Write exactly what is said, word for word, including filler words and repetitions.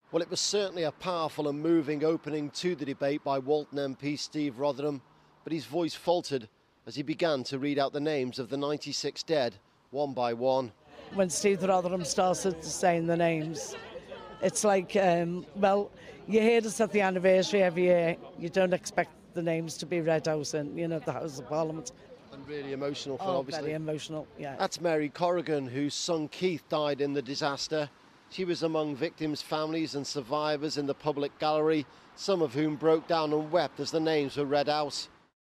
Well, it was certainly a powerful and moving opening to the debate by Walton M P Steve Rotherham, but his voice faltered as he began to read out the names of the ninety-six dead, one by one. When Steve Rotherham started saying the names, it's like, um, well, you hear this at the anniversary every year. You don't expect the names to be read out in, you know, the House of Parliament. And really emotional fun, oh, obviously. Very emotional, yeah. That's Mary Corrigan, whose son Keith died in the disaster. She was among victims' families and survivors in the public gallery, some of whom broke down and wept as the names were read out.